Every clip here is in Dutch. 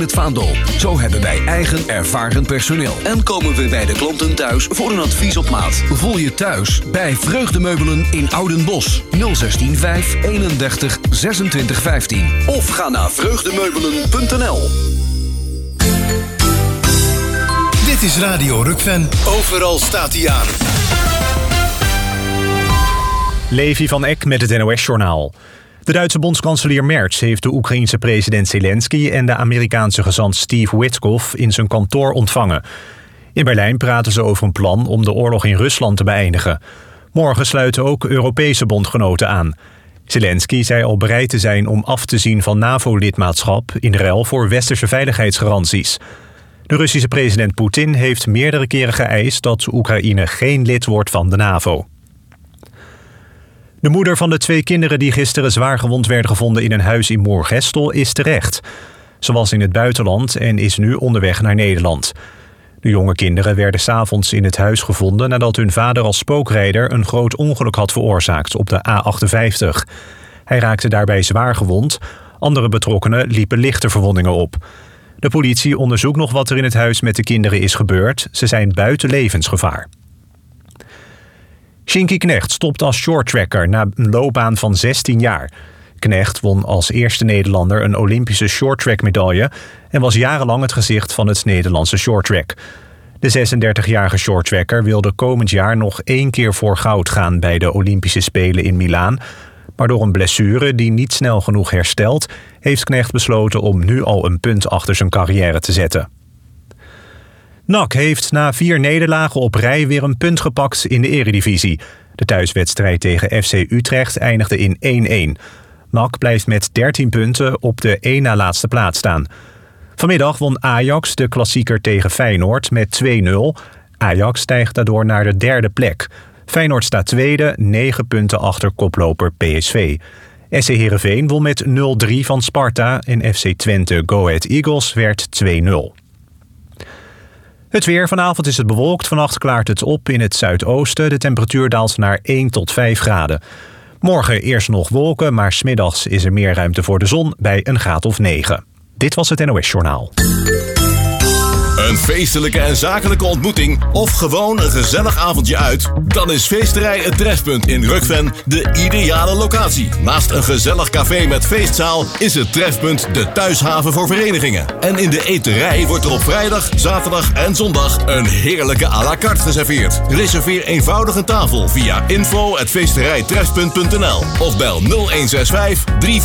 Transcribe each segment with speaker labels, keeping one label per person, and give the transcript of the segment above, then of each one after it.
Speaker 1: het vaandel. Zo hebben wij eigen ervaren personeel. En komen we bij de klanten thuis voor een advies op maat. Voel je thuis bij Vreugdemeubelen in Oudenbosch. 016 5 31 26 15. Of ga naar vreugdemeubelen.nl.
Speaker 2: Dit is Radio Rukven. Overal staat hij aan.
Speaker 3: Levi van Eck met het NOS-journaal. De Duitse bondskanselier Merz heeft de Oekraïense president Zelensky en de Amerikaanse gezant Steve Witkoff in zijn kantoor ontvangen. In Berlijn praten ze over een plan om de oorlog in Rusland te beëindigen. Morgen sluiten ook Europese bondgenoten aan. Zelensky zei al bereid te zijn om af te zien van NAVO-lidmaatschap in ruil voor westerse veiligheidsgaranties. De Russische president Poetin heeft meerdere keren geëist dat Oekraïne geen lid wordt van de NAVO. De moeder van de 2 kinderen die gisteren zwaargewond werden gevonden in een huis in Moergestel is terecht. Ze was in het buitenland en is nu onderweg naar Nederland. De jonge kinderen werden 's avonds in het huis gevonden nadat hun vader als spookrijder een groot ongeluk had veroorzaakt op de A58. Hij raakte daarbij zwaar gewond. Andere betrokkenen liepen lichte verwondingen op. De politie onderzoekt nog wat er in het huis met de kinderen is gebeurd. Ze zijn buiten levensgevaar. Shinky Knecht stopt als shorttracker na een loopbaan van 16 jaar. Knecht won als eerste Nederlander een Olympische shorttrackmedaille en was jarenlang het gezicht van het Nederlandse shorttrack. De 36-jarige shorttracker wilde komend jaar nog 1 keer voor goud gaan bij de Olympische Spelen in Milaan. Maar door een blessure die niet snel genoeg herstelt, heeft Knecht besloten om nu al een punt achter zijn carrière te zetten. NAC heeft na 4 nederlagen op rij weer een punt gepakt in de Eredivisie. De thuiswedstrijd tegen FC Utrecht eindigde in 1-1. NAC blijft met 13 punten op de 1 na laatste plaats staan. Vanmiddag won Ajax de klassieker tegen Feyenoord met 2-0. Ajax stijgt daardoor naar de 3e plek. Feyenoord staat tweede, 9 punten achter koploper PSV. SC Heerenveen won met 0-3 van Sparta en FC Twente Go Ahead Eagles werd 2-0. Het weer. Vanavond is het bewolkt. Vannacht klaart het op in het zuidoosten. De temperatuur daalt naar 1 tot 5 graden. Morgen eerst nog wolken, maar 's middags is er meer ruimte voor de zon bij een graad of 9. Dit was het NOS-journaal.
Speaker 2: Een feestelijke en zakelijke ontmoeting of gewoon een gezellig avondje uit? Dan is Feesterij Het Trefpunt in Rukven de ideale locatie. Naast een gezellig café met feestzaal is het Trefpunt de thuishaven voor verenigingen. En in de eterij wordt er op vrijdag, zaterdag en zondag een heerlijke à la carte geserveerd. Reserveer eenvoudig een tafel via info@feesterijtrefpunt.nl of bel 0165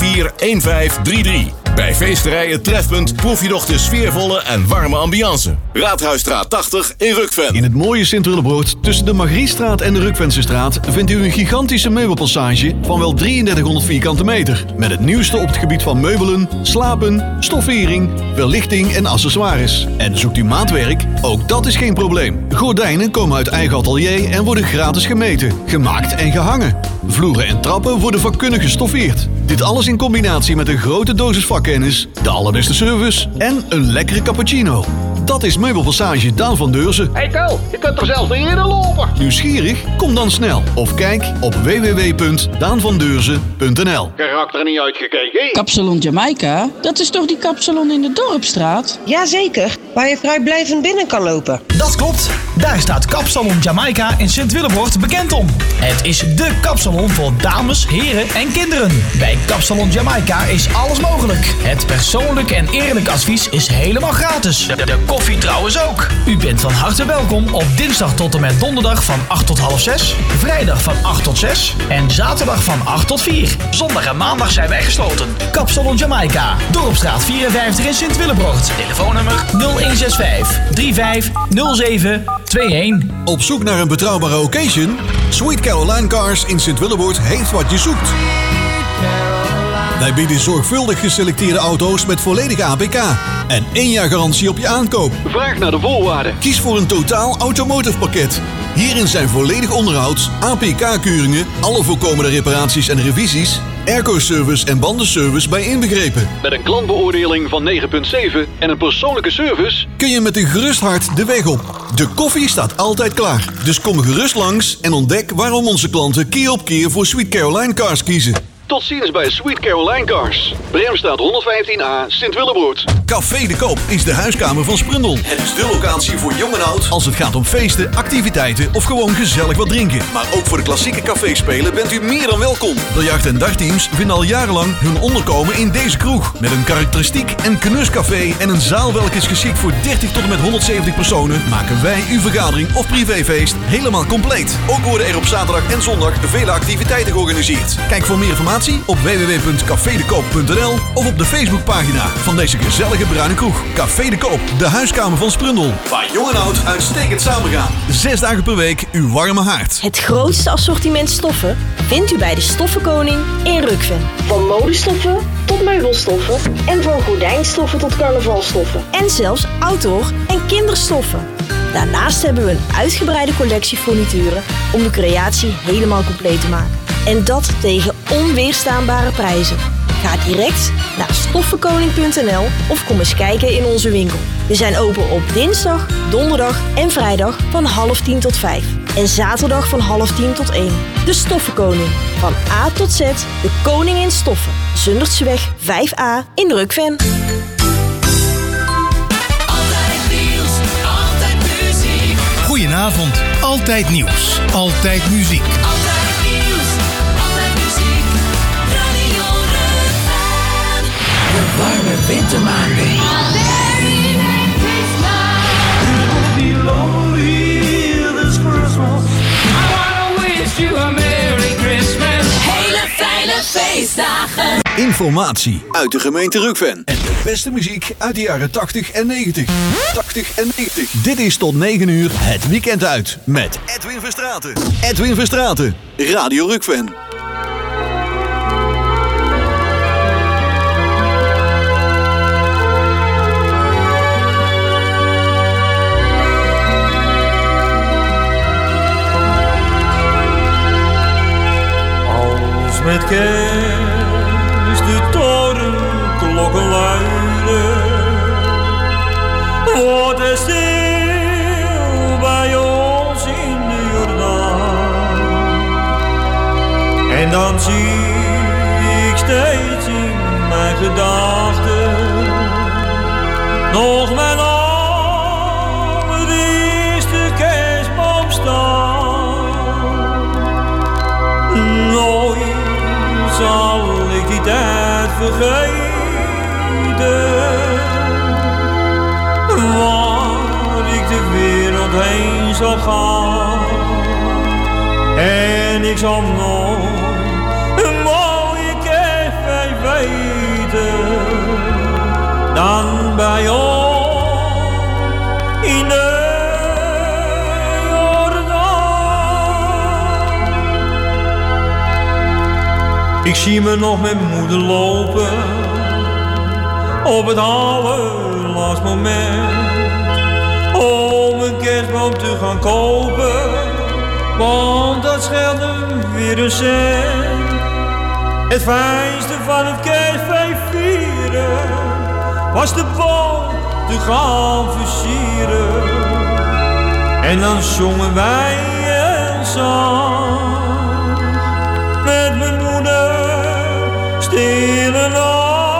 Speaker 2: 341533. Bij Feesterij Het Trefpunt proef je nog de sfeervolle en warme ambiance. Raadhuisstraat 80 in Rukven.
Speaker 4: In het mooie Sint-Willebroord tussen de Margriestraat en de Rukvensestraat vindt u een gigantische meubelpassage van wel 3300 vierkante meter. Met het nieuwste op het gebied van meubelen, slapen, stoffering, verlichting en accessoires. En zoekt u maatwerk? Ook dat is geen probleem. Gordijnen komen uit eigen atelier en worden gratis gemeten, gemaakt en gehangen. Vloeren en trappen worden vakkundig gestoffeerd. Dit alles in combinatie met een grote dosis vakkennis, de allerbeste service en een lekkere cappuccino. Dat is Meubelpassage Daan van Deurzen.
Speaker 5: Hey Ko, je kunt er zelfs niet eerder lopen.
Speaker 4: Nieuwsgierig? Kom dan snel of kijk op www.daanvandeurzen.nl.
Speaker 5: Geraakt er niet uitgekeken.
Speaker 6: Kapsalon Jamaica? Dat is toch die kapsalon in de Dorpstraat?
Speaker 7: Jazeker, waar je vrijblijvend binnen kan lopen.
Speaker 8: Dat klopt. Daar staat Kapsalon Jamaica in Sint-Willebroord bekend om. Het is dé kapsalon voor dames, heren en kinderen. Bij Kapsalon Jamaica is alles mogelijk. Het persoonlijk en eerlijk advies is helemaal gratis. De koffie trouwens ook. U bent van harte welkom op dinsdag tot en met donderdag van 8 tot half 6, vrijdag van 8 tot 6 en zaterdag van 8 tot 4. Zondag en maandag zijn wij gesloten. Kapsalon Jamaica, Dorpstraat 54 in Sint-Willebroord. Telefoonnummer 0165 3507 21.
Speaker 4: Op zoek naar een betrouwbare occasion? Sweet Caroline Cars in Sint-Willebroord heeft wat je zoekt. Wij bieden zorgvuldig geselecteerde auto's met volledige APK en 1 jaar garantie op je aankoop.
Speaker 5: Vraag naar de voorwaarden.
Speaker 4: Kies voor een totaal automotive pakket. Hierin zijn volledig onderhoud, APK-keuringen, alle voorkomende reparaties en revisies, airco-service en bandenservice bij inbegrepen.
Speaker 5: Met een klantbeoordeling van 9,7 en een persoonlijke service
Speaker 4: kun je met een gerust hart de weg op. De koffie staat altijd klaar. Dus kom gerust langs en ontdek waarom onze klanten keer op keer voor Sweet Caroline Cars kiezen.
Speaker 5: Tot ziens bij Sweet Caroline Cars. Bremstraat 115A, Sint-Willebroord.
Speaker 4: Café de Koop is de huiskamer van Sprundel. Het is de locatie voor jong en oud als het gaat om feesten, activiteiten of gewoon gezellig wat drinken. Maar ook voor de klassieke caféspelen bent u meer dan welkom. Biljart- en dagteams vinden al jarenlang hun onderkomen in deze kroeg. Met een karakteristiek en knuscafé en een zaal welke is geschikt voor 30 tot en met 170 personen, maken wij uw vergadering of privéfeest helemaal compleet. Ook worden er op zaterdag en zondag vele activiteiten georganiseerd. Kijk voor meer informatie op www.cafedekoop.nl of op de Facebookpagina van deze gezellige bruine kroeg. Café de Koop, de huiskamer van Sprundel. Waar jong en oud uitstekend samengaan. 6 dagen per week uw warme haard.
Speaker 9: Het grootste assortiment stoffen vindt u bij de Stoffenkoning in Rukven. Van modestoffen tot meubelstoffen en van gordijnstoffen tot carnavalstoffen. En zelfs outdoor- en kinderstoffen. Daarnaast hebben we een uitgebreide collectie furnituren om de creatie helemaal compleet te maken. En dat tegen onweerstaanbare prijzen. Ga direct naar stoffenkoning.nl of kom eens kijken in onze winkel. We zijn open op dinsdag, donderdag en vrijdag van 9:30 tot 5. En zaterdag van 9:30 tot 1. De Stoffenkoning. Van A tot Z, de koning in stoffen. Zundertseweg 5A in Rukven.
Speaker 10: Goedenavond, altijd nieuws, altijd muziek.
Speaker 11: Altijd nieuws, altijd muziek, Radio Rukven. De warme wintermaanden. Hele fijne feestdagen.
Speaker 4: Informatie uit de gemeente Rukven. En de beste muziek uit de jaren 80 en 90. 80 en 90. Dit is tot 9 uur het weekend uit met Edwin Verstraeten. Edwin Verstraeten, Radio Rukven.
Speaker 12: Als met kerst de torenklokken luiden, wordt het stil bij ons in de Jordaan. En dan zie ik steeds in mijn gedachten nog mijn allereerste kerstboom staan. Nooit zal ik die tijd vergeten, waar ik de wereld heen zal gaan. En ik zal nooit een mooie kerstfeest weten dan bij ons in de Ik zie me nog met moeder lopen op het allerlaatste moment om een kerstboom te gaan kopen, want dat scheelt hem weer een cent. Het fijnste van het kerstfeest vieren was de boom te gaan versieren. En dan zongen wij een zang met mijn moeder, stille nacht.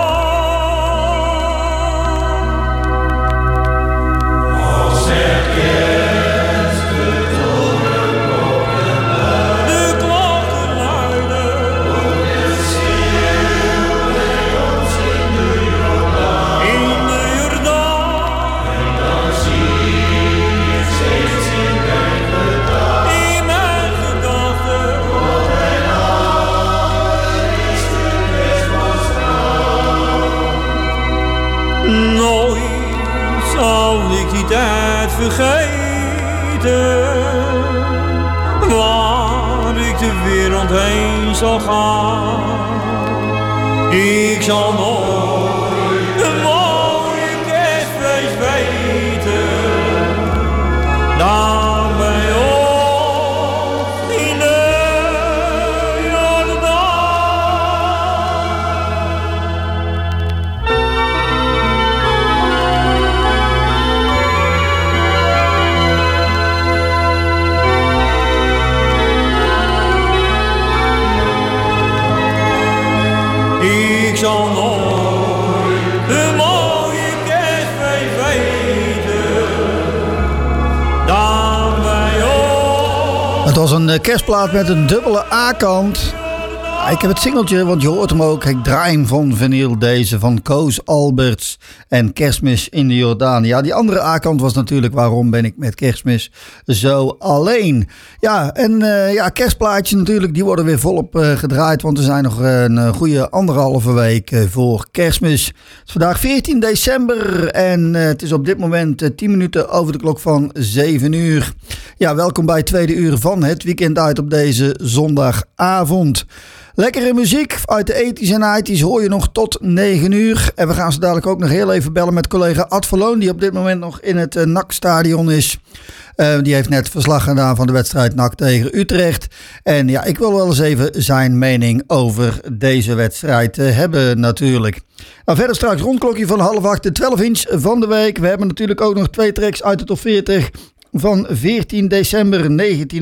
Speaker 12: Als het kerst de torenklokken luiden, de klokken luiden, wordt het stil bij ons in de Jordaan. In de Jordaan. En dan zie ik steeds in mijn gedachten, in mijn gedachten, wat mijn allereerste kerstboom staan. Nooit zal ik die tijd vergeten, waar ik de wereld heen zal gaan. Ik zal nooit een mooie kerstfeest weten dan bij ons in de Jordaan.
Speaker 13: Het was een kerstplaat met een dubbele A-kant. Ik heb het singeltje, want je hoort hem ook. Ik draai hem van vinyl, deze van Koos Alberts en Kerstmis in de Jordaan. Ja, die andere A-kant was natuurlijk Waarom ben ik met Kerstmis zo alleen. Ja, en kerstplaatjes natuurlijk, die worden weer volop gedraaid. Want er zijn nog een goede 1,5 week voor Kerstmis. Het is vandaag 14 december en het is op dit moment 10 minuten over de klok van 7 uur. Ja, welkom bij het tweede uur van het weekend uit op deze zondagavond. Lekkere muziek uit de 80's en 90's hoor je nog tot 9 uur. En we gaan zo dadelijk ook nog heel even bellen met collega Ad Verloon, die op dit moment nog in het NAC-stadion is. Die heeft net verslag gedaan van de wedstrijd NAC tegen Utrecht. En ja, ik wil wel eens even zijn mening over deze wedstrijd hebben natuurlijk. Nou, verder straks rondklokje van 7:30 de 12-inch van de week. We hebben natuurlijk ook nog 2 tracks uit de top 40... van 14 december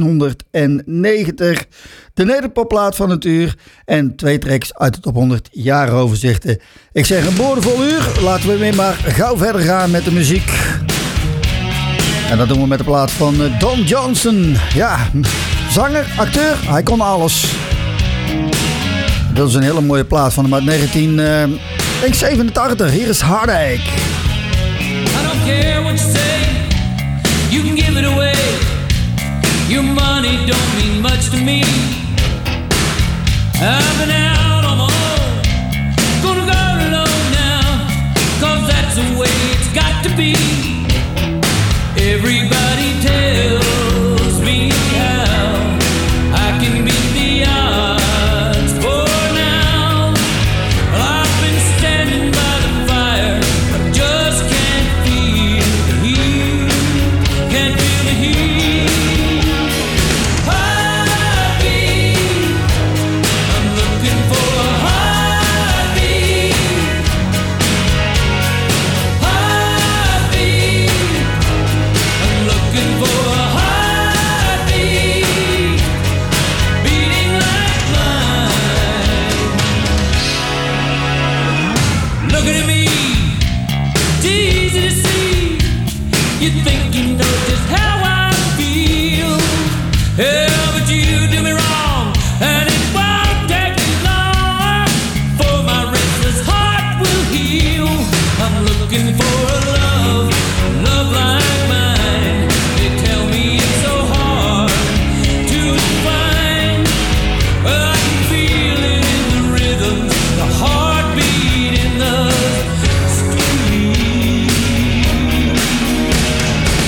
Speaker 13: 1990. De nederpopplaat van het uur. En 2 tracks uit de top 100 jaaroverzichten. Ik zeg een boordevol uur. Laten we weer maar gauw verder gaan met de muziek. En dat doen we met de plaat van Don Johnson. Ja, zanger, acteur, hij kon alles. Dat is een hele mooie plaat van hem uit 1987. Hier is Heartache.
Speaker 11: I don't care what you say. You can give it away. Your money don't mean much to me. I've been out on my own. Gonna go alone now. 'Cause that's the way it's got to be. Everybody tells me how I can beat the odds for now. Well, I've been standing by the fire, but just can't feel the heat. Can't feel the heat. Heartbeat. I'm looking for a heartbeat. Heartbeat. I'm looking for a heartbeat. Beating like mine. Looking at me. It's easy to see. You think you know just how I feel. Yeah, but you do me wrong, and it won't take me long for my restless heart will heal. I'm looking for a love, love like mine. They tell me it's so hard to find. Well, I can feel it in the rhythm, the heartbeat in the street.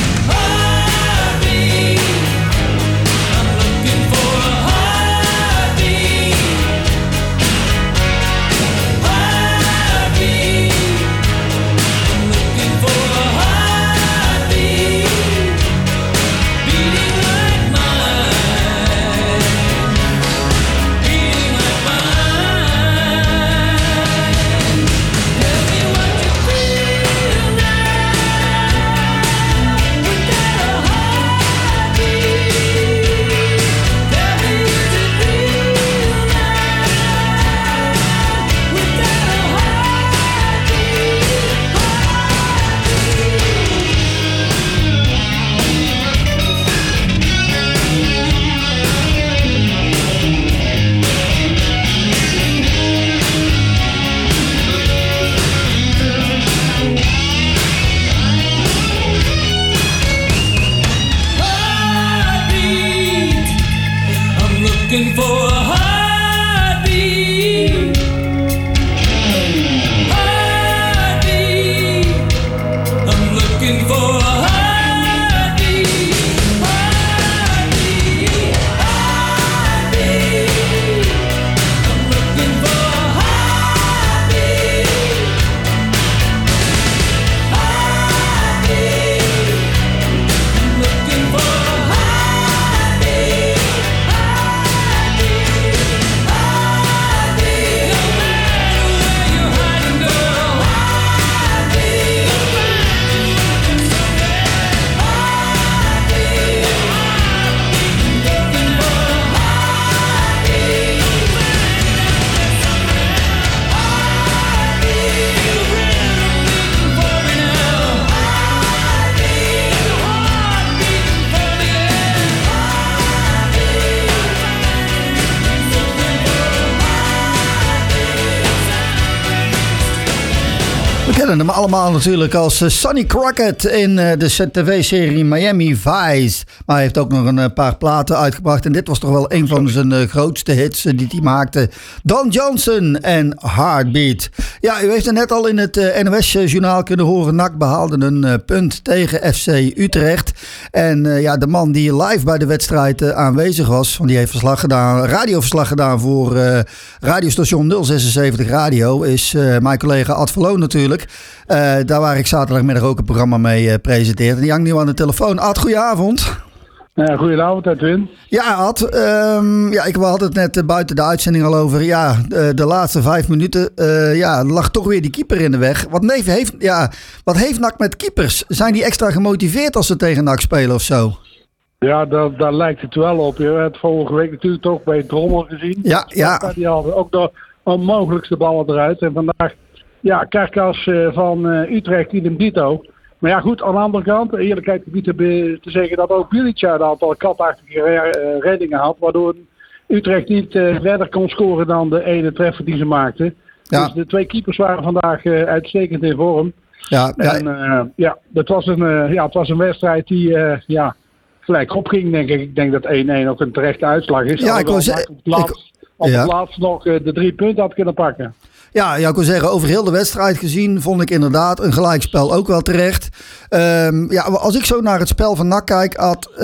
Speaker 13: kennen hem allemaal natuurlijk als Sonny Crockett in de tv-serie Miami Vice. Maar hij heeft ook nog een paar platen uitgebracht. En dit was toch wel een van zijn grootste hits die hij maakte. Don Johnson en Heartbeat. Ja, u heeft het net al in het NOS-journaal kunnen horen. NAC behaalde een punt tegen FC Utrecht. En de man die live bij de wedstrijd aanwezig was, want die heeft radioverslag gedaan voor radiostation 076 Radio, is mijn collega Ad Verloon natuurlijk. Daar waar ik zaterdagmiddag ook een programma mee presenteerde. En die hangt nu aan de telefoon. Ad, goedenavond.
Speaker 14: Goedenavond, Edwin.
Speaker 13: Ja, Ad. We hadden het net buiten de uitzending al over. Ja, de laatste 5 minuten lag toch weer die keeper in de weg. Wat heeft NAC met keepers? Zijn die extra gemotiveerd als ze tegen NAC spelen of zo?
Speaker 14: Ja, daar lijkt het wel op. Je hebt vorige week natuurlijk toch bij Drommel gezien. Ja. Die hadden ook de onmogelijkste ballen eruit. En vandaag, Karkas van Utrecht, idem dito. Maar ja, goed, aan de andere kant, eerlijkheid gebied te zeggen dat ook Bilica een aantal katachtige reddingen had, waardoor Utrecht niet verder kon scoren dan de ene treffer die ze maakten. Ja. Dus de 2 keepers waren vandaag uitstekend in vorm. Het was een wedstrijd die gelijk opging, denk ik. Ik denk dat 1-1 ook een terechte uitslag is.
Speaker 13: Ja, ik was
Speaker 14: op het laatst nog de 3 punten had kunnen pakken.
Speaker 13: Ja, ik wil zeggen, over heel de wedstrijd gezien vond ik inderdaad een gelijkspel ook wel terecht. Als ik zo naar het spel van NAC kijk,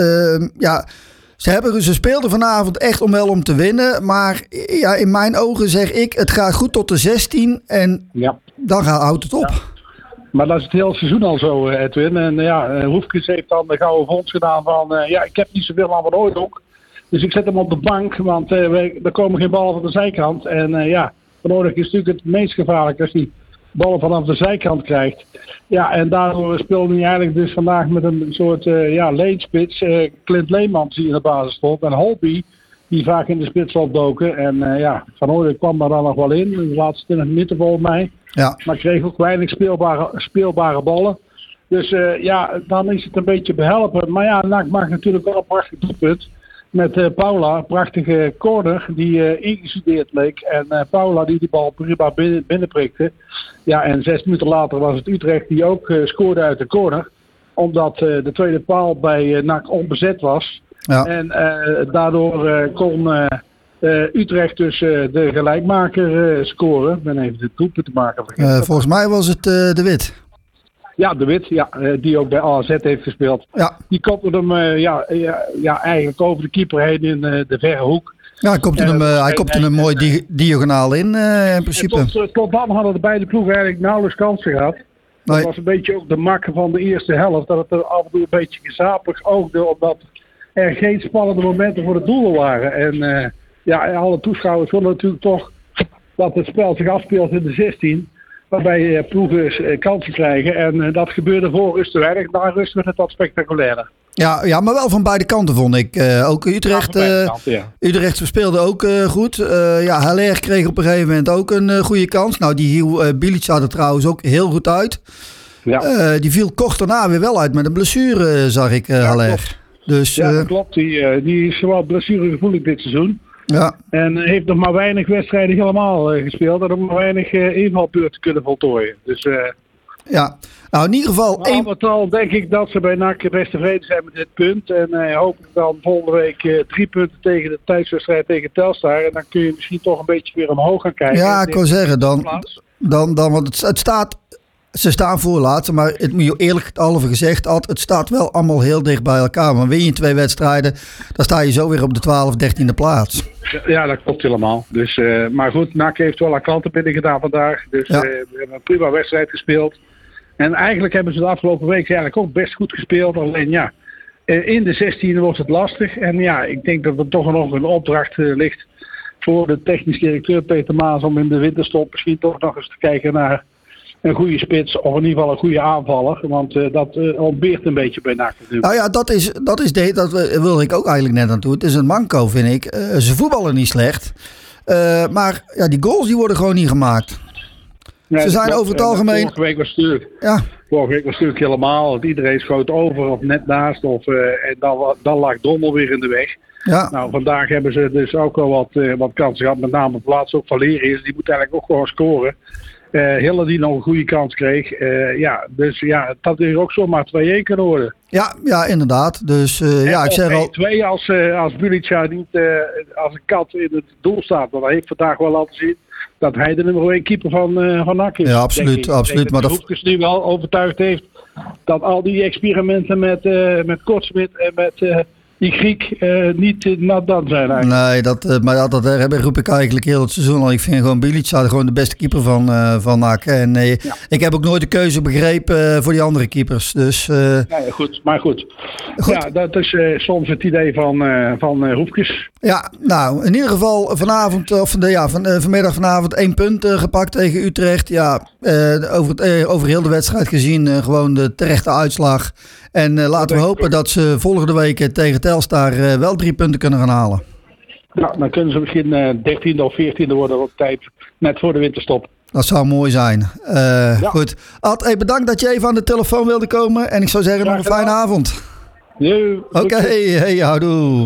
Speaker 13: ze speelden vanavond echt om te winnen. Maar in mijn ogen zeg ik, het gaat goed tot de 16 en dan houdt het op. Ja.
Speaker 14: Maar dat is het hele seizoen al zo, Edwin. En Hoefkes heeft dan de gouden vondst gedaan van, ik heb niet zoveel aan mijn ook. Dus ik zet hem op de bank, want er komen geen ballen van de zijkant. En Van Oorlog is natuurlijk het meest gevaarlijk als hij ballen vanaf de zijkant krijgt. Ja, en daardoor speelde hij eigenlijk dus vandaag met een soort leenspits. Clint Leemans die in de basis stond. En Holby die vaak in de spits opdoken. En Van Oorlog kwam daar dan nog wel in de laatste 20 minuten volgens mij. Ja. Maar kreeg ook weinig speelbare ballen. Dus dan is het een beetje behelpen. Maar ja, NAC maakt natuurlijk wel een prachtig doelpunt. Met Paula, prachtige corner die ingestudeerd leek. En Paula die bal prima binnenprikte. Ja, en 6 minuten later was het Utrecht die ook scoorde uit de corner. Omdat de tweede paal bij NAC onbezet was. Ja. En daardoor kon Utrecht dus de gelijkmaker scoren. Ik ben even de doelpunt te maken vergeten.
Speaker 13: Volgens mij was het De Wit.
Speaker 14: Ja, De Wit, die ook bij AZ heeft gespeeld. Ja. Die kopte hem eigenlijk over de keeper heen in de verre hoek.
Speaker 13: Ja, hij kopte hem mooi diagonaal in principe.
Speaker 14: Tot dan hadden de beide ploegen eigenlijk nauwelijks kansen gehad. Nee. Dat was een beetje ook de makke van de eerste helft. Dat het er af en toe een beetje gezapig oogde, omdat er geen spannende momenten voor het doel waren. En alle toeschouwers willen natuurlijk toch dat het spel zich afspeelt in de 16. Waarbij ploegen kansen krijgen. En dat gebeurde voor rust te weinig. Na rust werd het wat spectaculairder.
Speaker 13: Ja, maar wel van beide kanten vond ik. Ook Utrecht. Utrecht speelde ook goed. Haller kreeg op een gegeven moment ook een goede kans. Nou, die hiel Bilica er trouwens ook heel goed uit. Ja. Die viel kort daarna weer wel uit met een blessure, zag ik, Haller. Dus,
Speaker 14: dat klopt. Die is wel blessuregevoelig dit seizoen. Ja. En heeft nog maar weinig wedstrijden helemaal gespeeld. En ook maar weinig invalbeurten kunnen voltooien. Dus,
Speaker 13: nou in ieder geval...
Speaker 14: Al met al denk ik dat ze bij NAC best tevreden zijn met dit punt. En hopelijk dan volgende week 3 punten tegen de thuiswedstrijd tegen Telstar. En dan kun je misschien toch een beetje weer omhoog gaan kijken.
Speaker 13: Ja, ik wil zeggen, want het staat... Ze staan voorlaatste, maar het moet je eerlijk gezegd, het staat wel allemaal heel dicht bij elkaar. Maar win je 2 wedstrijden, dan sta je zo weer op de 12e, 13e plaats.
Speaker 14: Ja, dat klopt helemaal. Dus, maar goed, NAC heeft wel haar klanten binnen gedaan vandaag. Dus we hebben een prima wedstrijd gespeeld. En eigenlijk hebben ze de afgelopen week eigenlijk ook best goed gespeeld. Alleen in de 16e wordt het lastig. En ik denk dat er toch nog een opdracht ligt voor de technisch directeur Peter Maas om in de winterstop misschien toch nog eens te kijken naar een goede spits of in ieder geval een goede aanvaller. Want dat ontbeert een beetje bij NAC.
Speaker 13: Nou ja, dat wilde ik ook eigenlijk net aan toe. Het is een manco, vind ik. Ze voetballen niet slecht. Maar die goals die worden gewoon niet gemaakt. Nee, ze zijn over het algemeen...
Speaker 14: Vorige week was het natuurlijk helemaal. Dat iedereen schoot over of net naast. En dan lag Drommel weer in de weg. Ja. Nou, vandaag hebben ze dus ook al wat kansen gehad. Met name op plaats ook Valerius. Die moet eigenlijk ook gewoon scoren. Hille die nog een goede kans kreeg. Dus dat is ook zomaar 2-1 kunnen worden.
Speaker 13: Ja, inderdaad. Dus ik zeg al...
Speaker 14: 2 als Bulica niet als een kat in het doel staat. Want hij heeft vandaag wel laten zien dat hij de nummer 1 keeper van NAC is.
Speaker 13: Ja, absoluut. absoluut.
Speaker 14: Maar dat Hoefkes nu wel overtuigd heeft dat al die experimenten met Kortsmit en met die Griek niet nat dan zijn eigenlijk.
Speaker 13: Nee, maar dat roep ik eigenlijk heel het seizoen al. Ik vind gewoon Bulica gewoon de beste keeper van NAC. En ik heb ook nooit de keuze begrepen voor die andere keepers. Dus,
Speaker 14: goed. Ja, dat is soms het idee van Hoefkes.
Speaker 13: Ja, nou, in ieder geval vanmiddag 1 punt gepakt tegen Utrecht. Ja, over heel de wedstrijd gezien gewoon de terechte uitslag. En laten we hopen dat ze volgende week tegen Telstar wel 3 punten kunnen gaan halen.
Speaker 14: Nou, dan kunnen ze misschien 13e of 14e worden op tijd, net voor de winterstop.
Speaker 13: Dat zou mooi zijn. Goed. Ad, bedankt dat je even aan de telefoon wilde komen. En ik zou zeggen, nog een fijne avond. Oké, hey, houdoe.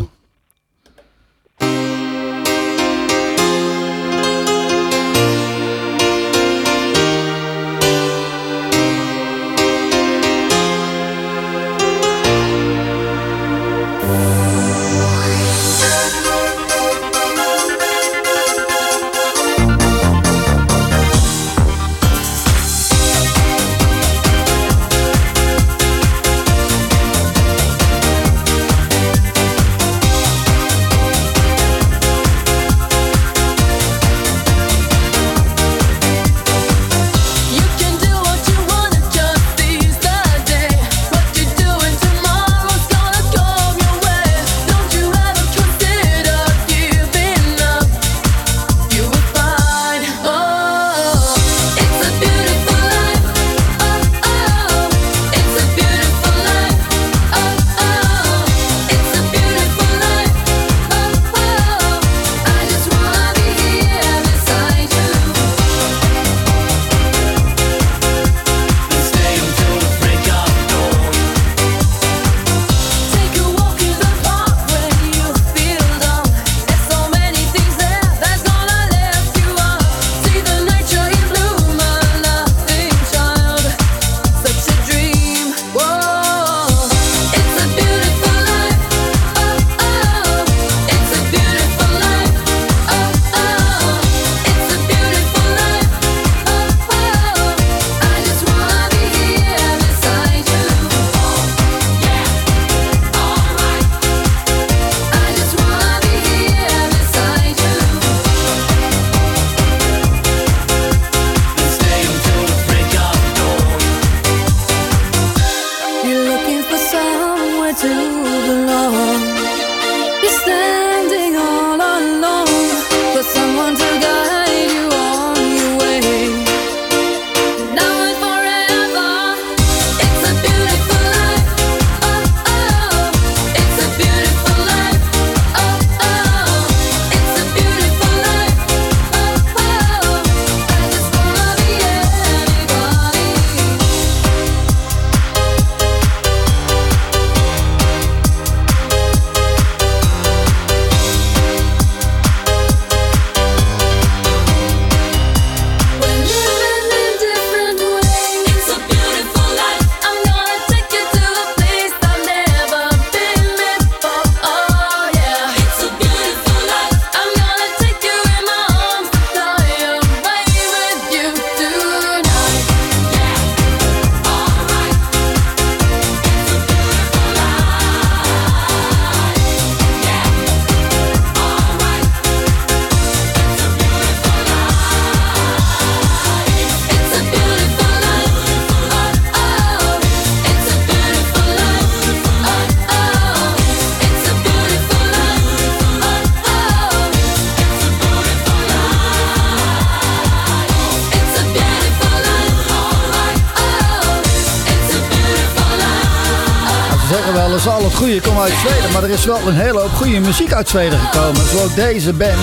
Speaker 13: Al het goede komt uit Zweden, maar er is wel een hele hoop goede muziek uit Zweden gekomen. Zo ook deze band.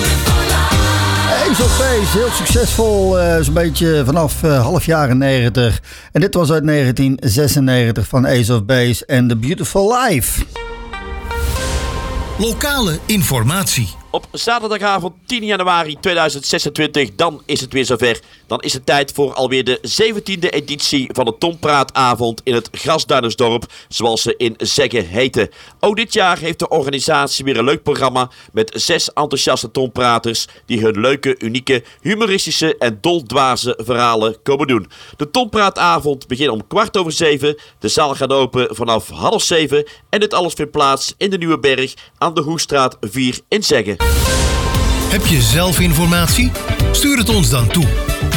Speaker 13: Ace of Base, heel succesvol, zo'n beetje vanaf half jaren 90. En dit was uit 1996 van Ace of Base en The Beautiful Life.
Speaker 10: Lokale informatie.
Speaker 15: Op zaterdagavond 10 januari 2026, dan is het weer zover. Dan is het tijd voor alweer de 17e editie van de Tompraatavond in het Grasduinersdorp, zoals ze in Zegge heten. Ook dit jaar heeft de organisatie weer een leuk programma met 6 enthousiaste tompraters die hun leuke, unieke, humoristische en doldwaze verhalen komen doen. De Tompraatavond begint om 7:15. De zaal gaat open vanaf 6:30 en dit alles vindt plaats in de Nieuwe Berg aan de Hoestraat 4 in Zegge.
Speaker 10: Heb je zelf informatie? Stuur het ons dan toe.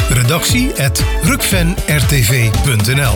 Speaker 10: redactie@rukvenrtv.nl.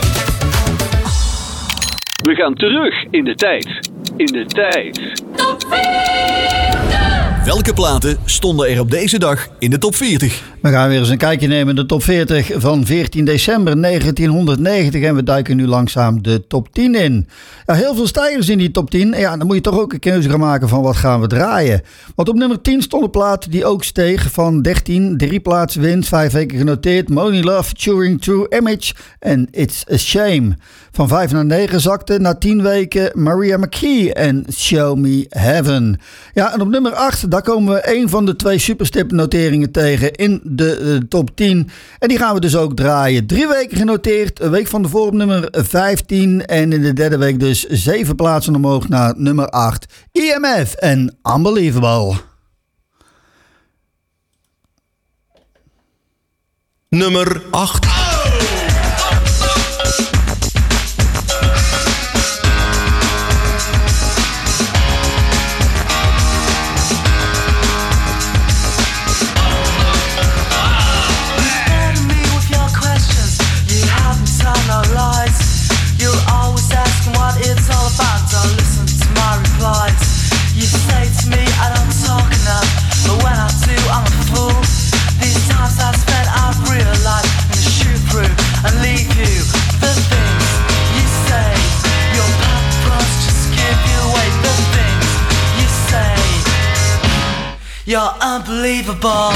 Speaker 5: We gaan terug in de tijd. In de tijd.
Speaker 11: Top 40!
Speaker 4: Welke platen stonden er op deze dag in de top 40?
Speaker 13: We gaan weer eens een kijkje nemen in de top 40 van 14 december 1990 en we duiken nu langzaam de top 10 in. Ja, heel veel stijgers in die top 10. Ja, dan moet je toch ook een keuze gaan maken van wat gaan we draaien. Want op nummer 10 stond een plaat die ook steeg van 13, 3 plaatsen winst, 5 weken genoteerd. Money Love, Touring True Image en It's a Shame. Van 5 naar 9 zakte na 10 weken Maria McKee en Show Me Heaven. Ja, en op nummer 8, daar komen we een van de 2 superstip noteringen tegen in de top 10. En die gaan we dus ook draaien. 3 weken genoteerd, een week van tevoren op nummer 15. En in de derde week dus 7 plaatsen omhoog naar nummer 8. EMF en Unbelievable.
Speaker 10: Nummer 8.
Speaker 16: You're unbelievable.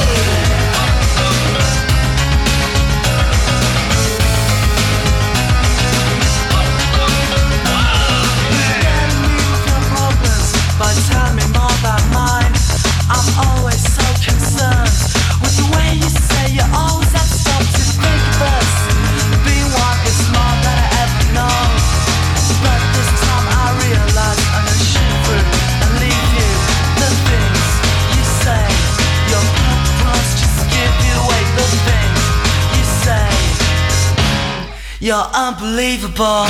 Speaker 16: But tell me more about mine. I'm always so concerned with the way you say you always have to stop to think of us. Being one is more than I ever know. But this time I realize I'm gonna shoot through and leave you. The things you say, your purpose just give you away. The things you say, you're unbelievable.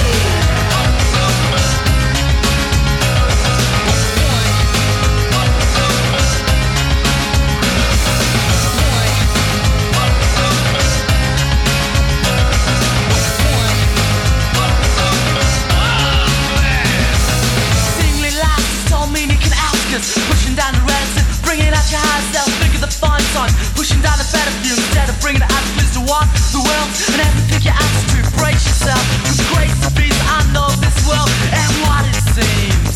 Speaker 16: Pushing down the reds and bringing out your high self. Think of the fun time. Pushing down the better view instead of bringing it out to want the world and have to pick your attitude. Brace yourself with grace and peace. I know this world and what it seems.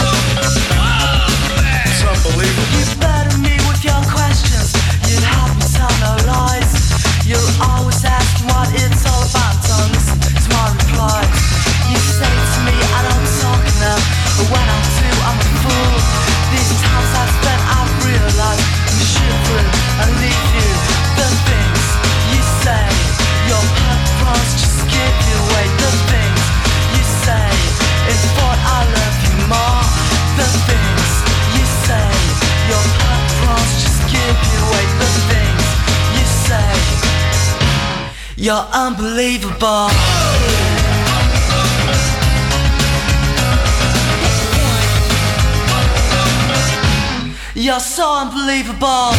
Speaker 16: It's unbelievable. You better me with your questions. You'd help me tell no lies. You're always asking what it's all about. Don't listen to my replies. You say to me I don't talk enough, but when I do I'm a fool. These times I've spent, I've realized you shoot through and leave you. The things you say, your purpose just give you away. The things you say, it's thought I love you more. The things you say, your purpose just give you away. The things you say, you're unbelievable. You're so unbelievable.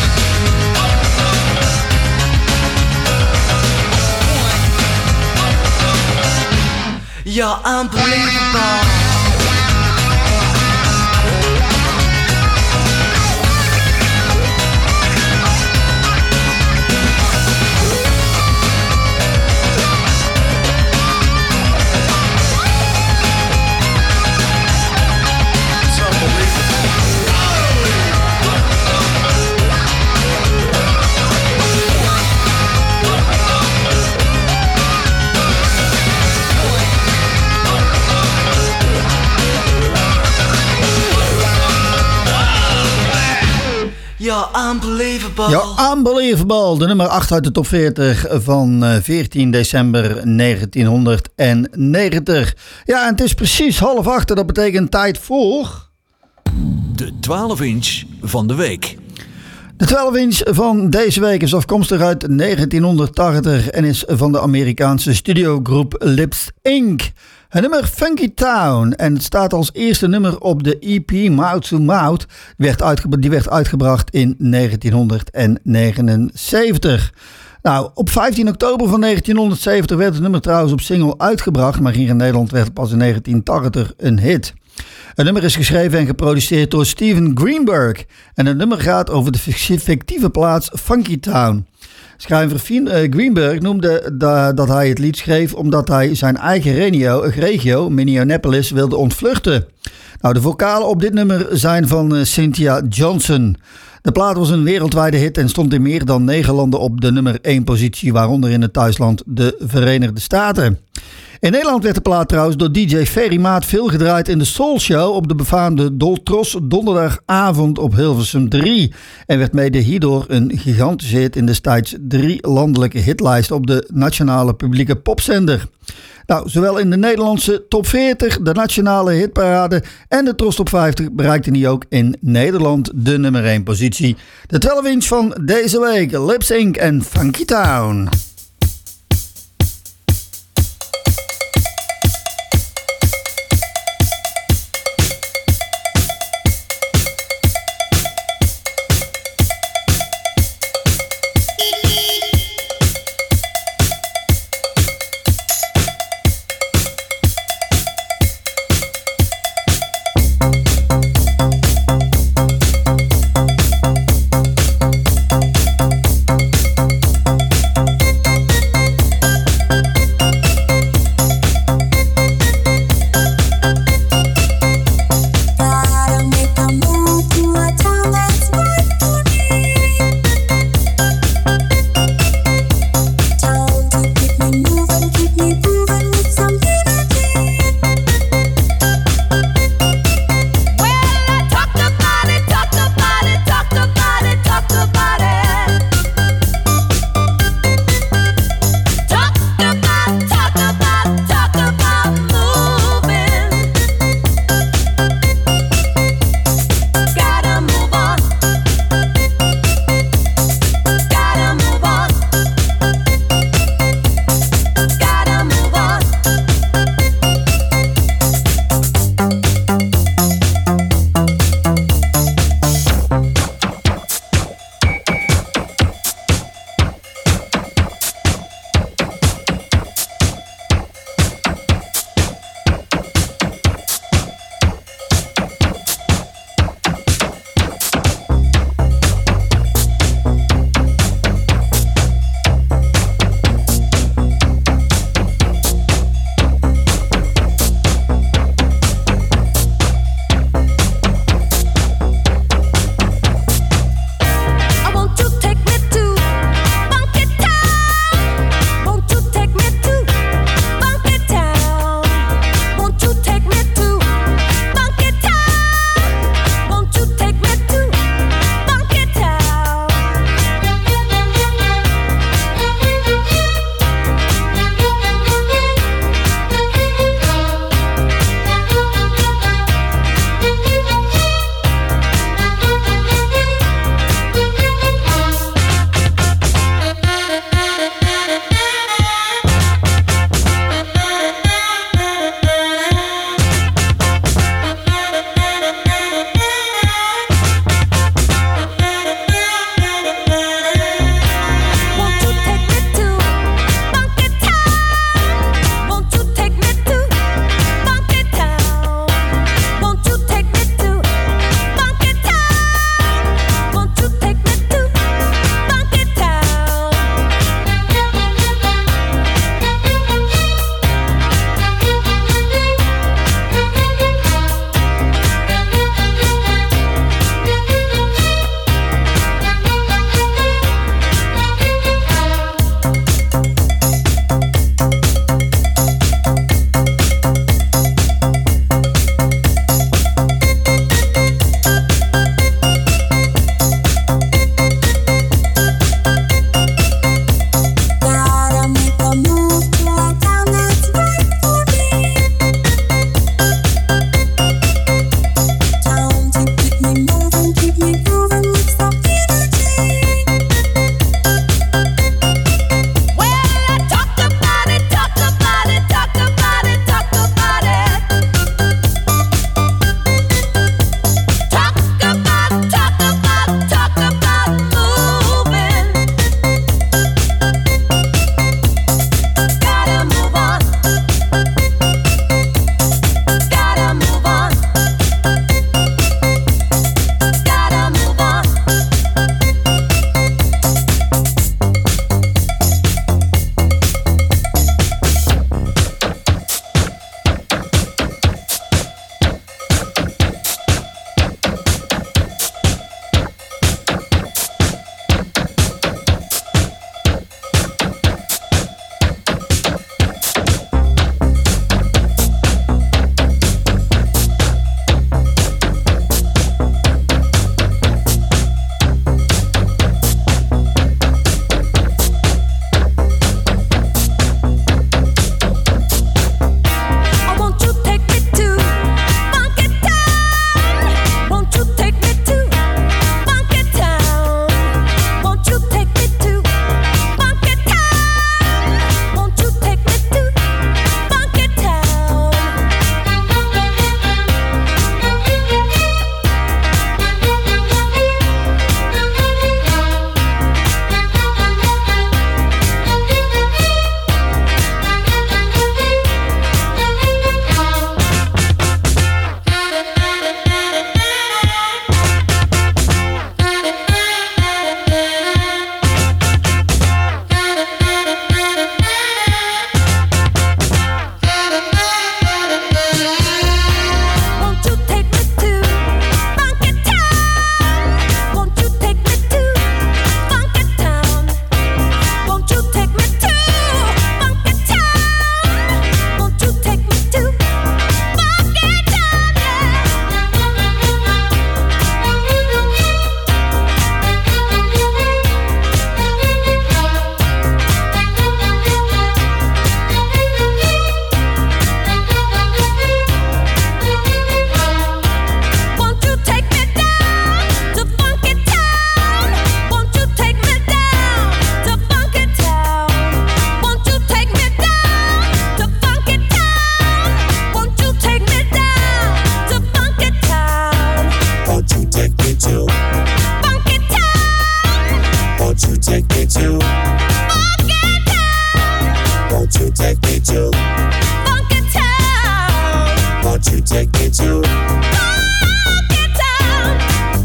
Speaker 16: You're unbelievable. You're unbelievable.
Speaker 13: Ja, Unbelievable. De nummer 8 uit de top 40 van 14 december 1990. Ja, en het is precies 7:30. Dat betekent tijd voor...
Speaker 4: De 12-inch van de week.
Speaker 13: De 12-inch van deze week is afkomstig uit 1980 en is van de Amerikaanse studiogroep Lips Inc. Het nummer Funky Town en het staat als eerste nummer op de EP Mouth to Mouth. Die werd uitgebracht in 1979. Nou, op 15 oktober van 1970 werd het nummer trouwens op single uitgebracht, maar hier in Nederland werd het pas in 1980 een hit. Het nummer is geschreven en geproduceerd door Steven Greenberg. En het nummer gaat over de fictieve plaats Funky Town. Schrijver Greenberg noemde dat hij het lied schreef omdat hij zijn eigen regio, Minneapolis, wilde ontvluchten. Nou, de vocalen op dit nummer zijn van Cynthia Johnson. De plaat was een wereldwijde hit en stond in meer dan 9 landen op de nummer 1 positie, waaronder in het thuisland de Verenigde Staten. In Nederland werd de plaat trouwens door DJ Ferry Maat veel gedraaid in de Soul Show op de befaamde Doltros donderdagavond op Hilversum 3. En werd mede hierdoor een gigantische hit in destijds 3 landelijke hitlijsten op de nationale publieke popzender. Nou, zowel in de Nederlandse top 40, de nationale hitparade en de Tros top 50 bereikte hij ook in Nederland de nummer 1 positie. De 12-inch van deze week, Lips Inc. en Funky Town.
Speaker 16: Won't you take me to Funky Town?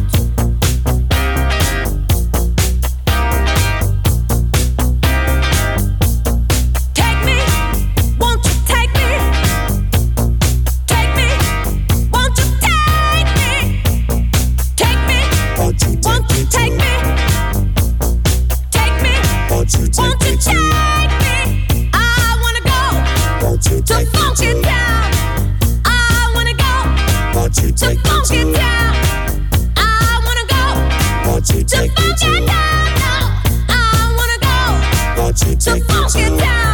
Speaker 16: Take me, won't you take me? Take me, won't you take me? Take me, won't you take me? Take me, won't you take me? I wanna go to Funky Town. I wanna go to Funky Town. I wanna go to Funky Town. No, I wanna go to Funky Town.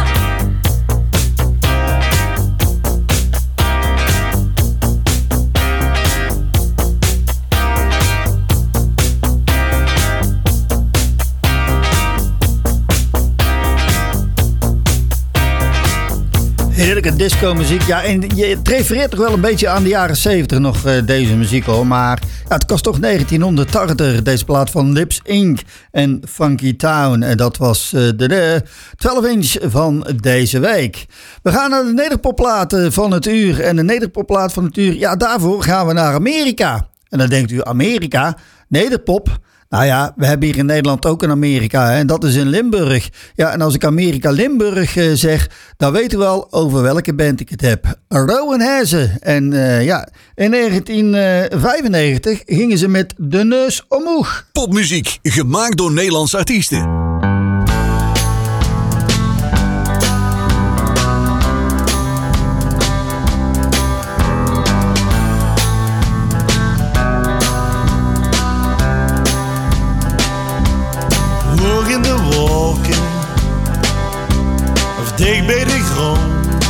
Speaker 13: Heerlijke disco-muziek. Ja, en je refereert toch wel een beetje aan de jaren 70 nog, deze muziek hoor. Maar ja, het kost toch 1980, deze plaat van Lips Inc. en Funky Town. En dat was de 12-inch van deze week. We gaan naar de nederpopplaten van het uur. En de nederpopplaat van het uur, ja, daarvoor gaan we naar Amerika. En dan denkt u, Amerika? Nederpop? Nou ja, we hebben hier in Nederland ook een Amerika, hè, en dat is in Limburg. Ja, en als ik Amerika-Limburg zeg, dan weet u wel over welke band ik het heb. Rowan Heze. En ja, in 1995 gingen ze met De Neus Omhoog.
Speaker 4: Popmuziek, gemaakt door Nederlandse artiesten.
Speaker 17: Dicht bij de grond,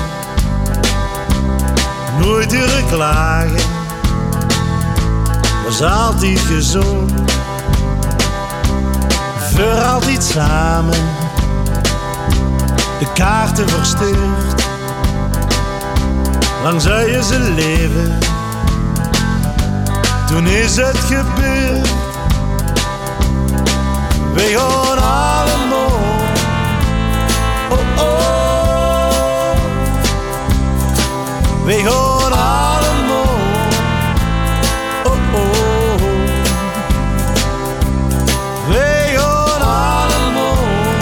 Speaker 17: nooit durven klagen, was altijd gezond. Voor altijd samen, de kaarten verstuurd, lang zou je ze leven, toen is het gebeurd. We gaan allemaal, oh oh. We gaan allemaal, oh oh. We gaan allemaal,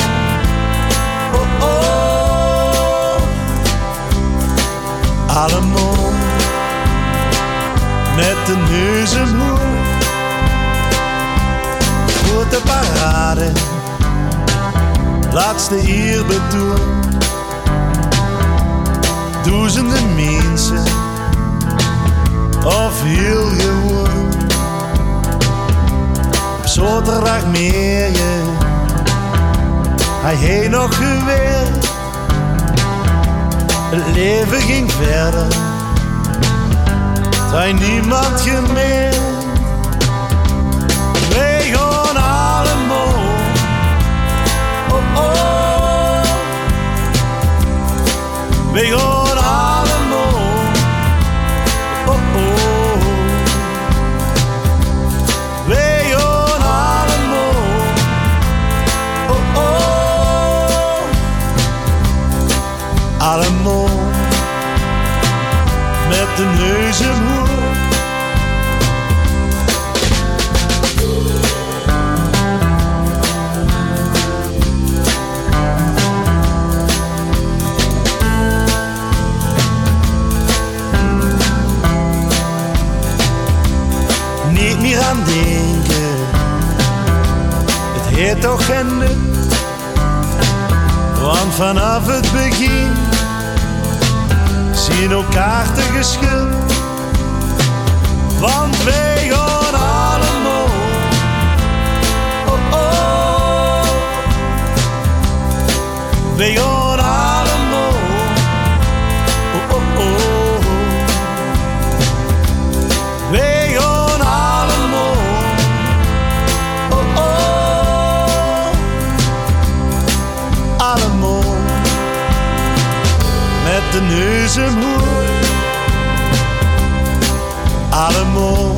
Speaker 17: oh oh. Allemaal met de neus omhoog. Voor de parade, laatste eerbetoon. Duizenden mensen, of heel gewoon. Op zondagmiddag, hij heeft nog gewerkt. Het leven ging verder, het heeft niemand gemerkt. Wij gaan allemaal, oh oh. Wij gaan allemaal, oh oh. Wij gaan allemaal, oh oh. Allemaal met de neus omhoog. Niet meer aan denken, het heeft toch geen nut. Want vanaf het begin zien elkaar te geschud. Want wij gaan allemaal, oh oh. Wij gaan allemaal, oh oh oh. Wij gaan allemaal, oh oh. Allemaal met de neus omhoog. Allemaal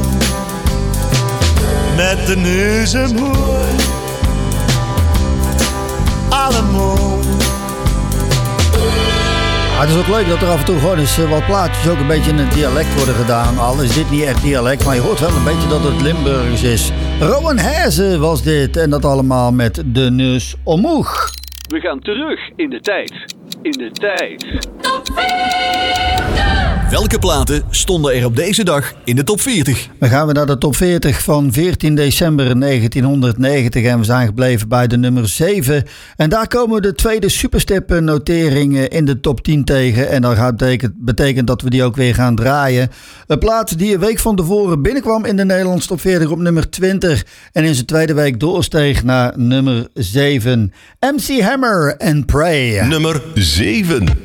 Speaker 17: met de neus omhoog. Allemaal
Speaker 13: Het is ook leuk dat er af en toe gewoon eens wat plaatjes ook een beetje in het dialect worden gedaan. Al is dit niet echt dialect, maar je hoort wel een beetje dat het Limburgs is. Rowan Hezen was dit en dat allemaal met de neus omhoog.
Speaker 5: We gaan terug in de tijd. In de tijd.
Speaker 4: Welke platen stonden er op deze dag in de top 40?
Speaker 13: Dan gaan we naar de top 40 van 14 december 1990 en we zijn gebleven bij de nummer 7. En daar komen de tweede superstep-notering in de top 10 tegen. En dat betekent dat we die ook weer gaan draaien. Een plaat die een week van tevoren binnenkwam in de Nederlandse top 40 op nummer 20. En in zijn tweede week doorsteeg naar nummer 7. MC Hammer en Pray.
Speaker 2: Nummer 7.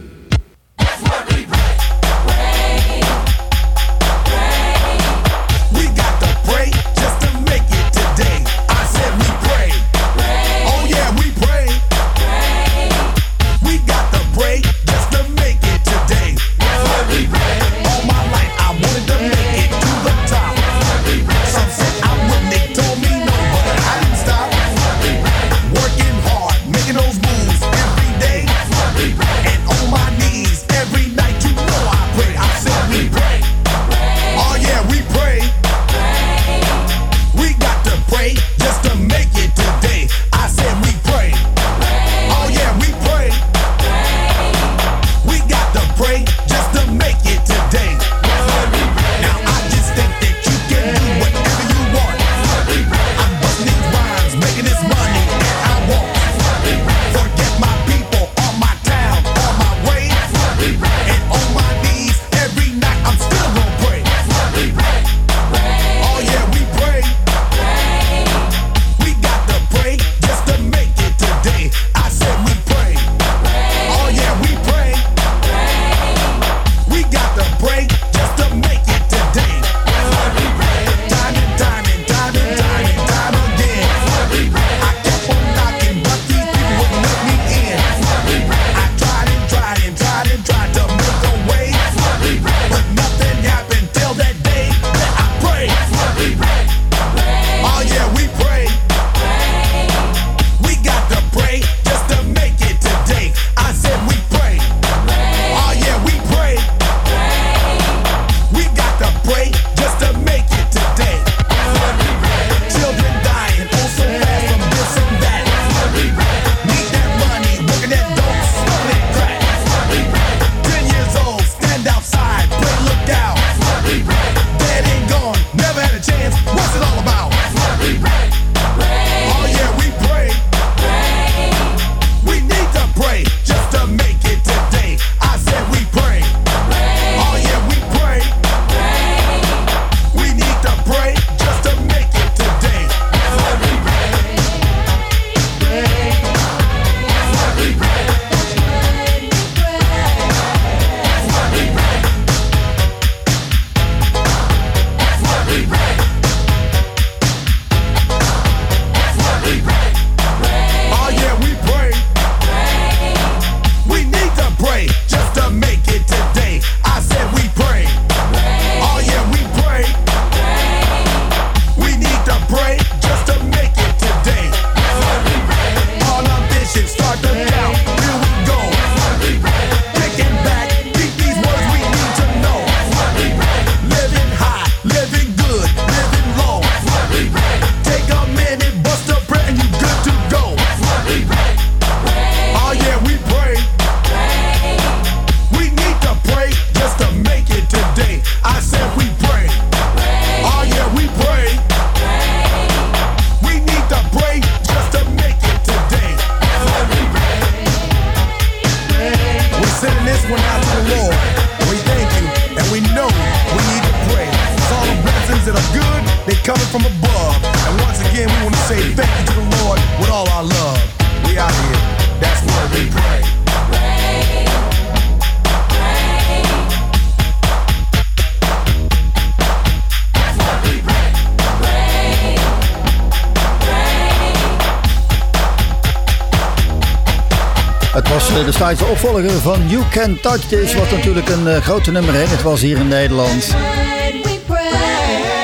Speaker 13: Het was destijds de opvolger van You Can Touch This, wat natuurlijk een grote nummer 1 het was hier in Nederland.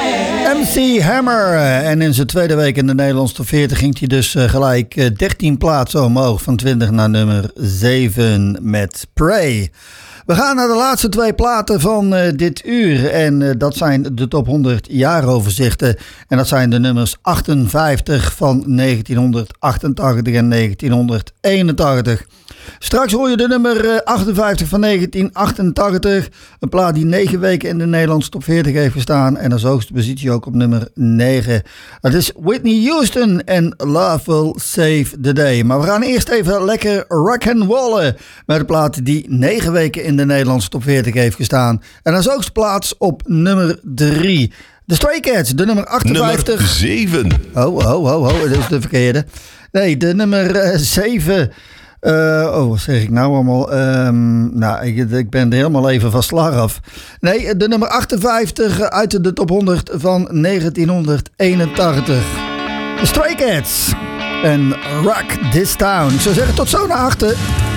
Speaker 13: MC Hammer. En in zijn tweede week in de Nederlandse top 40 ging hij dus gelijk 13 plaatsen omhoog. Van 20 naar nummer 7 met Pray. We gaan naar de laatste 2 platen van dit uur. En dat zijn de top 100 jaaroverzichten. En dat zijn de nummers 58 van 1988 en 1981. Straks hoor je de nummer 58 van 1988. Een plaat die 9 weken in de Nederlandse top 40 heeft gestaan. En als hoogste positie ook op nummer 9. Dat is Whitney Houston en Love Will Save the Day. Maar we gaan eerst even lekker rock'n'rollen. Met een plaat die 9 weken in de Nederlandse top 40 heeft gestaan. En als hoogste plaats op nummer 3. De Stray Cats, de nummer 58.
Speaker 2: Nummer 7.
Speaker 13: Dat is de verkeerde. Nee, de nummer 7... wat zeg ik nou allemaal? Ik ben er helemaal even van slag af. Nee, de nummer 58 uit de top 100 van 1981. De Stray Cats en Rock This Town. Ik zou zeggen tot zo naar achter.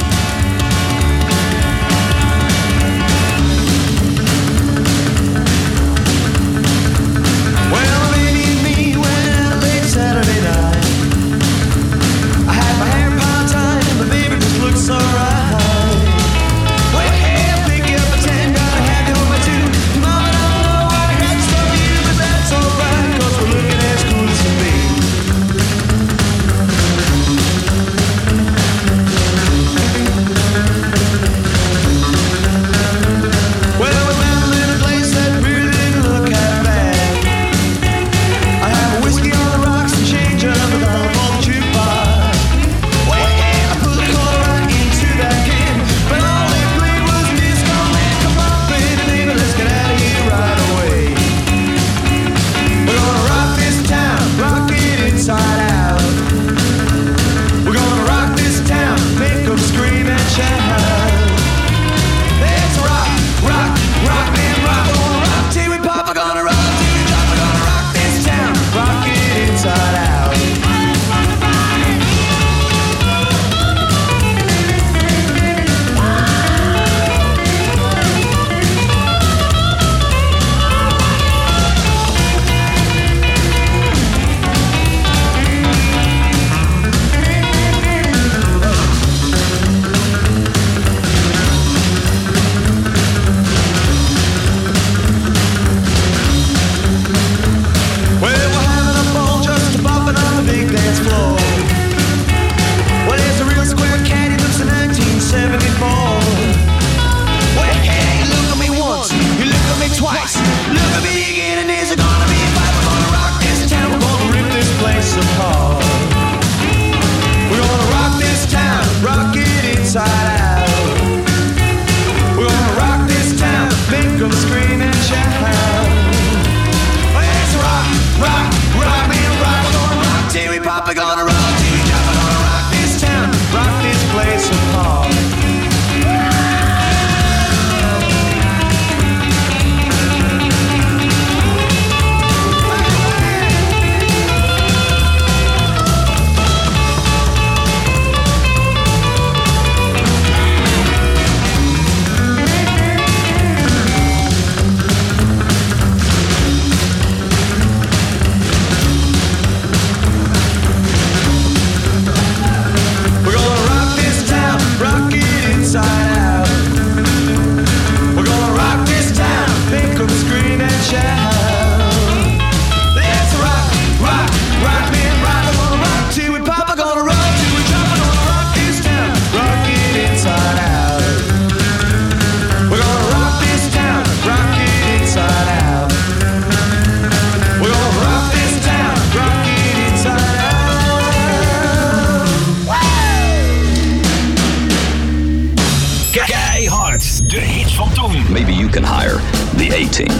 Speaker 18: Maybe you can hire the A-Team.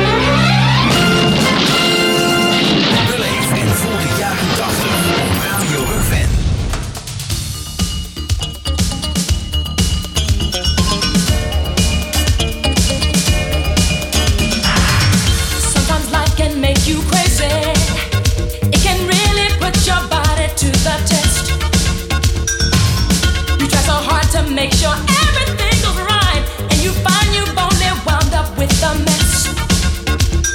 Speaker 1: Beleef en voel de jaren 80 op Radio Rugven.
Speaker 11: Sometimes life can make you crazy. It can really put your body to the test. You try so hard to make sure everything goes right, and you find you've only wound up with a mess.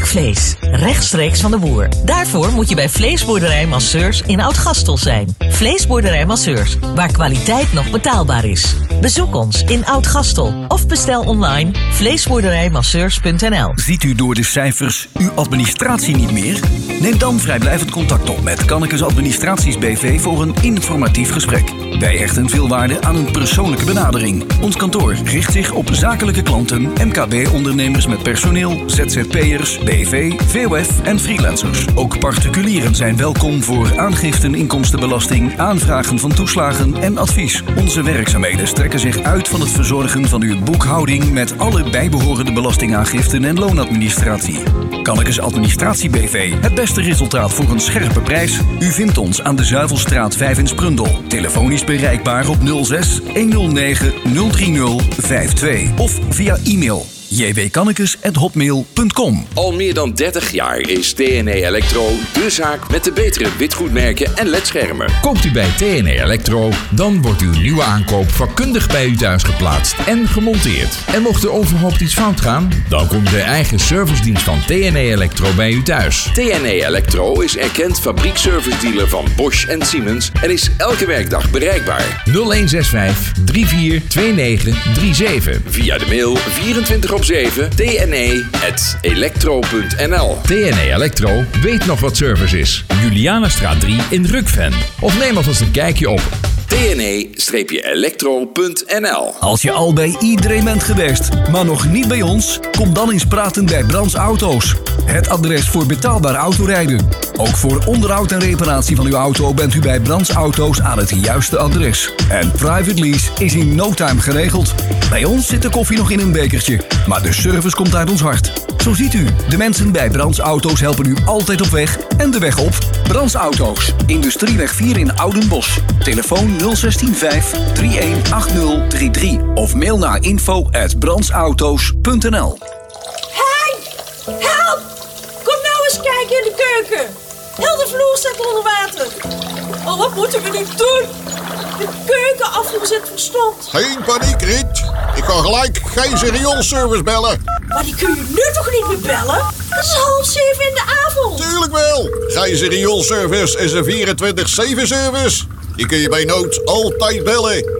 Speaker 19: vlees, rechtstreeks van de boer. Daarvoor moet je bij Vleesboerderij Masseurs in Oud-Gastel zijn. Vleesboerderij Masseurs, waar kwaliteit nog betaalbaar is. Bezoek ons in Oud-Gastel of bestel online vleesboerderijmasseurs.nl.
Speaker 1: Ziet u door de cijfers uw administratie niet meer? Neem dan vrijblijvend contact op met Kannekes Administraties BV voor een informatief gesprek. Wij hechten veel waarde aan een persoonlijke benadering. Ons kantoor richt zich op zakelijke klanten, MKB-ondernemers met personeel, ZZP'ers, BV, VOF en freelancers. Ook particulieren zijn welkom voor aangiften inkomstenbelasting, aanvragen van toeslagen en advies. Onze werkzaamheden strekken zich uit van het verzorgen van uw boekhouding met alle bijbehorende belastingaangiften en loonadministratie. Kannekes Administratie BV, het beste resultaat voor een scherpe prijs. U vindt ons aan de Zuivelstraat 5 in Sprundel. Telefonisch bereikbaar op 06 109 030 52 of via e-mail jwkannekes@hotmail.com.
Speaker 20: Al meer dan 30 jaar is TNE Electro de zaak met de betere witgoedmerken en ledschermen.
Speaker 21: Koopt u bij TNE Electro, dan wordt uw nieuwe aankoop vakkundig bij u thuis geplaatst en gemonteerd. En mocht er onverhoopt iets fout gaan, dan komt de eigen servicedienst van TNE Electro bij u thuis.
Speaker 20: TNE Electro is erkend fabriekservice dealer van Bosch en Siemens en is elke werkdag bereikbaar.
Speaker 21: 0165 342937.
Speaker 20: Via de mail 24/7 tne@electro.nl.
Speaker 21: TNE Electro weet nog wat service is. Julianastraat 3 in Rukven. Of neem alvast een kijkje op
Speaker 20: tne-electro.nl.
Speaker 1: Als je al bij iedereen bent geweest, maar nog niet bij ons, kom dan eens praten bij Brands Auto's. Het adres voor betaalbaar autorijden. Ook voor onderhoud en reparatie van uw auto bent u bij Brands Auto's aan het juiste adres. En private lease is in no time geregeld. Bij ons zit de koffie nog in een bekertje, maar de service komt uit ons hart. Zo ziet u, de mensen bij Brands Auto's helpen u altijd op weg en de weg op. Brands Auto's, Industrieweg 4 in Oudenbosch. Telefoon 0165 318033 of mail naar info@brandsauto's.nl.
Speaker 9: Hey! Help! Kom nou eens kijken in de keuken. Heel de vloer staat onder water. Oh, wat moeten we nu doen? De keukenafvoer zit verstomd.
Speaker 22: Geen paniek, Riet. Ik kan gelijk geen rioolservice bellen.
Speaker 9: Maar die kun je nu toch niet meer bellen? Het is 6:30 in de avond.
Speaker 22: Tuurlijk wel. Gijzer Rioolservice is een 24/7 service. Die kun je bij nood altijd bellen.